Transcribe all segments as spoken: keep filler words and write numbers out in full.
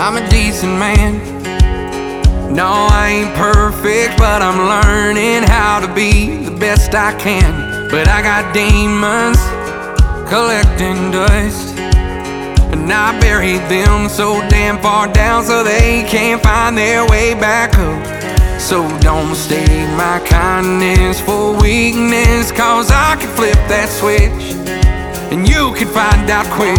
I'm a decent man. No, I ain't perfect, but I'm learning how to be the best I can. But I got demons collecting dust, and I buried them so damn far down so they can't find their way back up. So don't mistake my kindness for weakness, cause I can flip that switch and you can find out quick.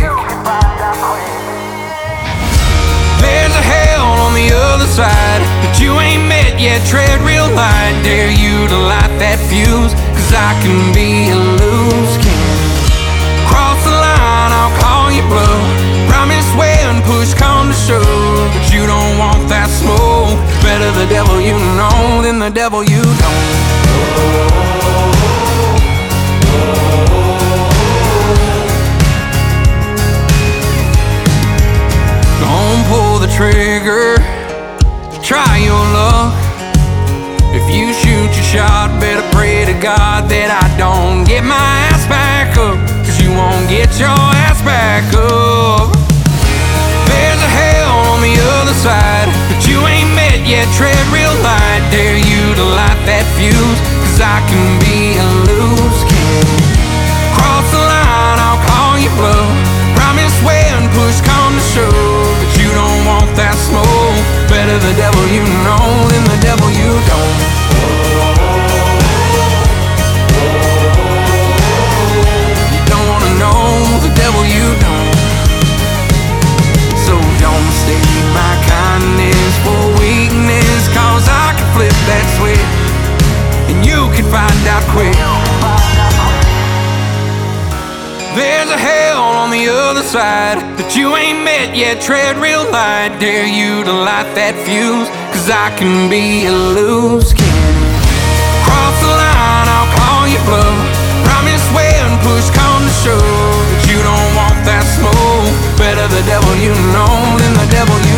There's a hell on the other side that you ain't met yet. Tread real light, dare you to light that fuse, cause I can be a loose cannon. Cross the line, I'll call you bluff. Promise when push come to shove, but you don't want that smoke. Better the devil you know than the devil you don't. Don't pull the trigger, try your luck. If you shoot your shot, better pray to God that I don't get my ass back up, cause you won't get your ass back up. There's a hell on the other side that you ain't met yet. Tread real light, dare you to light that fuse, cause I can be a loose cannon. Cross the line, I'll call you bluff. Promise when push come to shove, but you don't want that smoke. Better the devil you know than the devil you don't. You don't wanna know the devil you don't. So don't mistake my kindness for weakness, cause I can flip that switch and you can find out quick. There's a hell on the other side that you ain't met yet. Tread real light, dare you to light that fuse, cause I can be a loose cannon. Cross the line, I'll call you bluff. Promise when push come to shove, that you don't want that smoke. Better the devil you know than the devil you